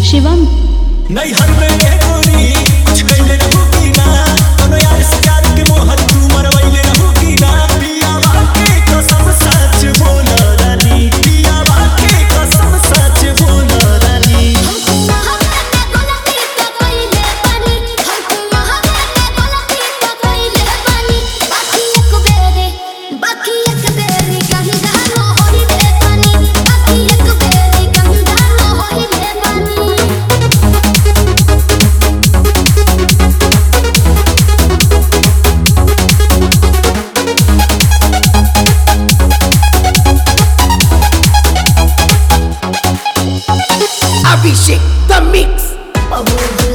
शिवम। नहीं हर में ये गोरी कुछ कहले रहूगी ना, कोनो यार से प्यार के मोहर तू मरवैले रहूगी ना। पिया बाके कसम सच बोल रानी, पिया बाके कसम सच बोल रानी। Abhishek the Mix.